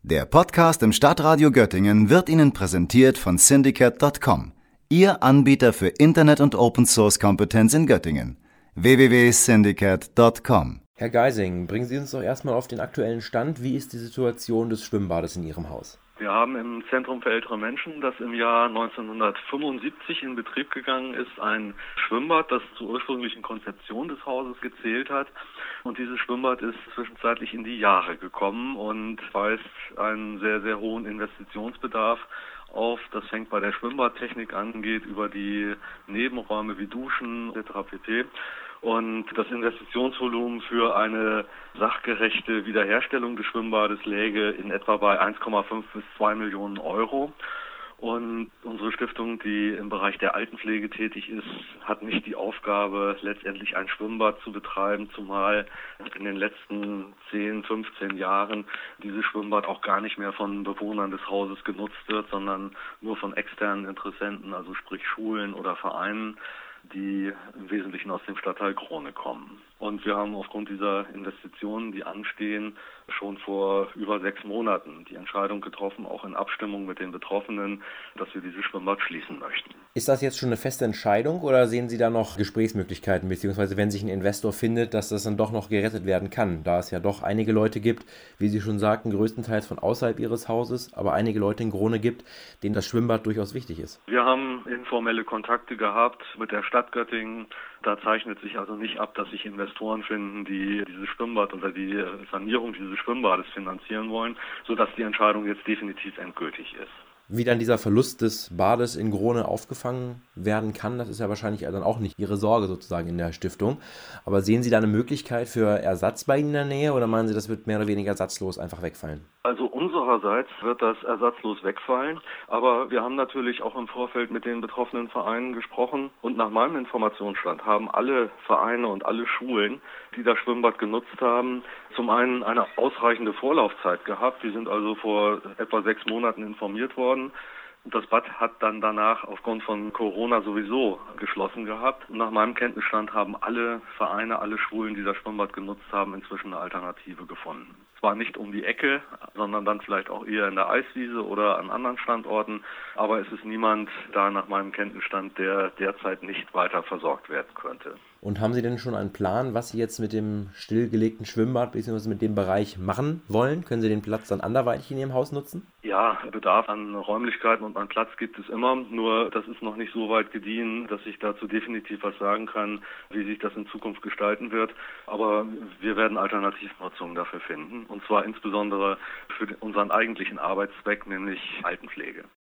Der Podcast im Stadtradio Göttingen wird Ihnen präsentiert von Syndicate.com, Ihr Anbieter für Internet- und Open-Source-Kompetenz in Göttingen. www.syndicate.com. Herr Geising, bringen Sie uns doch erstmal auf den aktuellen Stand. Wie ist die Situation des Schwimmbades in Ihrem Haus? Wir haben im Zentrum für ältere Menschen, das im Jahr 1975 in Betrieb gegangen ist, ein Schwimmbad, das zur ursprünglichen Konzeption des Hauses gezählt hat. Und dieses Schwimmbad ist zwischenzeitlich in die Jahre gekommen und weist einen sehr, sehr hohen Investitionsbedarf auf. Das fängt bei der Schwimmbadtechnik an, geht über die Nebenräume wie Duschen etc. pp. Und das Investitionsvolumen für eine sachgerechte Wiederherstellung des Schwimmbades läge in etwa bei 1,5 bis 2 Millionen Euro. Und unsere Stiftung, die im Bereich der Altenpflege tätig ist, hat nicht die Aufgabe, letztendlich ein Schwimmbad zu betreiben, zumal in den letzten 10, 15 Jahren dieses Schwimmbad auch gar nicht mehr von Bewohnern des Hauses genutzt wird, sondern nur von externen Interessenten, also sprich Schulen oder Vereinen, die im Wesentlichen aus dem Stadtteil Krone kommen. Und wir haben aufgrund dieser Investitionen, die anstehen, schon vor über 6 Monaten die Entscheidung getroffen, auch in Abstimmung mit den Betroffenen, dass wir dieses Schwimmbad schließen möchten. Ist das jetzt schon eine feste Entscheidung oder sehen Sie da noch Gesprächsmöglichkeiten, beziehungsweise wenn sich ein Investor findet, dass das dann doch noch gerettet werden kann, da es ja doch einige Leute gibt, wie Sie schon sagten, größtenteils von außerhalb Ihres Hauses, aber einige Leute in Krone gibt, denen das Schwimmbad durchaus wichtig ist? Wir haben informelle Kontakte gehabt mit der Stadt Göttingen. Da zeichnet sich also nicht ab, dass sich Investoren finden, die dieses Schwimmbad oder die Sanierung dieses Schwimmbades finanzieren wollen, sodass die Entscheidung jetzt definitiv endgültig ist. Wie dann dieser Verlust des Bades in Krone aufgefangen werden kann, das ist ja wahrscheinlich dann auch nicht Ihre Sorge sozusagen in der Stiftung. Aber sehen Sie da eine Möglichkeit für Ersatz bei Ihnen in der Nähe oder meinen Sie, das wird mehr oder weniger ersatzlos einfach wegfallen? Also unsererseits wird das ersatzlos wegfallen, aber wir haben natürlich auch im Vorfeld mit den betroffenen Vereinen gesprochen und nach meinem Informationsstand haben alle Vereine und alle Schulen, die das Schwimmbad genutzt haben, zum einen eine ausreichende Vorlaufzeit gehabt. Die sind also vor etwa 6 Monaten informiert worden. Das Bad hat dann danach aufgrund von Corona sowieso geschlossen gehabt. Und nach meinem Kenntnisstand haben alle Vereine, alle Schulen, die das Schwimmbad genutzt haben, inzwischen eine Alternative gefunden. Zwar nicht um die Ecke, sondern dann vielleicht auch eher in der Eiswiese oder an anderen Standorten. Aber es ist niemand da nach meinem Kenntnisstand, der derzeit nicht weiter versorgt werden könnte. Und haben Sie denn schon einen Plan, was Sie jetzt mit dem stillgelegten Schwimmbad bzw. mit dem Bereich machen wollen? Können Sie den Platz dann anderweitig in Ihrem Haus nutzen? Ja, Bedarf an Räumlichkeiten und an Platz gibt es immer, nur das ist noch nicht so weit gediehen, dass ich dazu definitiv was sagen kann, wie sich das in Zukunft gestalten wird. Aber wir werden Alternativnutzungen dafür finden, und zwar insbesondere für unseren eigentlichen Arbeitszweck, nämlich Altenpflege.